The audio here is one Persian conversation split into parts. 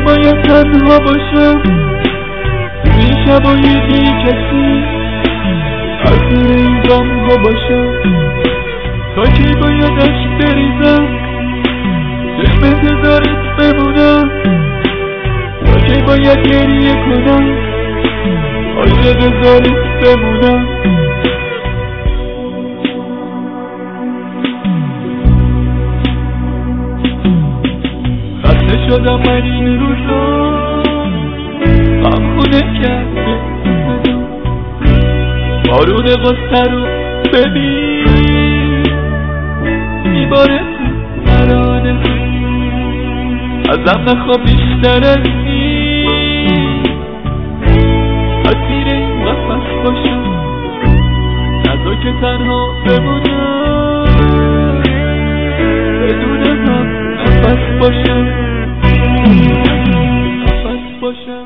کی باید تنها باشم توی شبای بی کسی، اسیر این غم ها باشم؟ تا کی باید عشق بریزم چشم انتظارت بمونم؟ تا کی باید گریه کنم عاشق زارت بمونم؟ خسته شدم من این روزا، غم خونه کرده بارون غصه رو ببین میباره تو ترانه، ازم نخوا بیشتر از این اسیر این قفس باشم، نذار که تنها بمونم بدون هم نفس باشم، نفس باشم.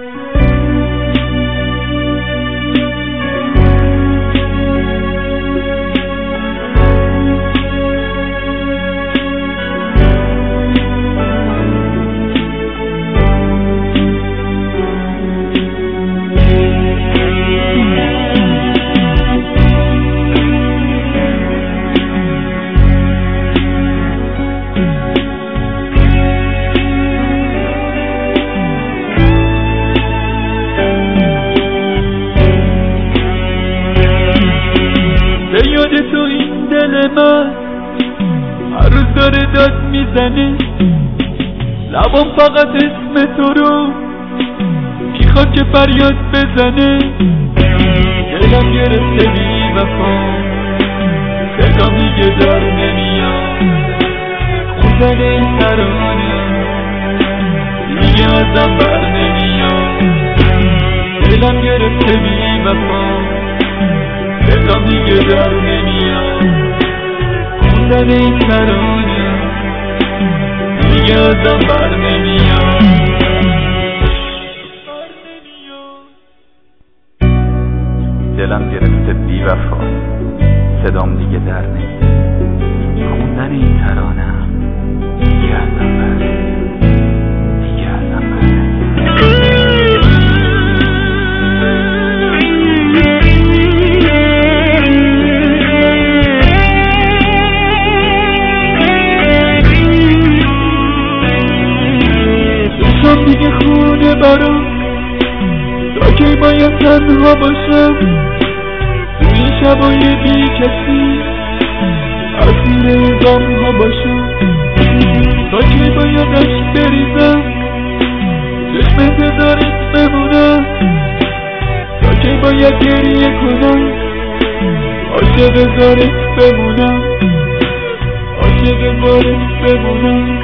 به یاد تو این دل من هر روز داره داد میزنه، لبام فقط اسم تو رو میخواد که فریاد بزنه، دلم گرفته بی وفا صدا میگه در نمیاد، خوندن این ترانه دیگه ازم بر نمیاد، دلم گرفته بی وفا صدا دیگه در نمیاد، خوندن این ترانه دیگه ازم بر نمیاد. دلم گرفته بی وفا صدام دیگه در نمیاد، خوندن این ترانه دیگه ازم بر دیگه ازم بر دیگه خونه برام، تا کی باید تنها باشم توی شبای بی کسی، اسیر غم ها باشم؟ تا کی باید عشق بریزم چشم انتظارت بمونم؟ تا کی باید گریه کنم عاشق زارت بمونم، عاشق زارت بمونم؟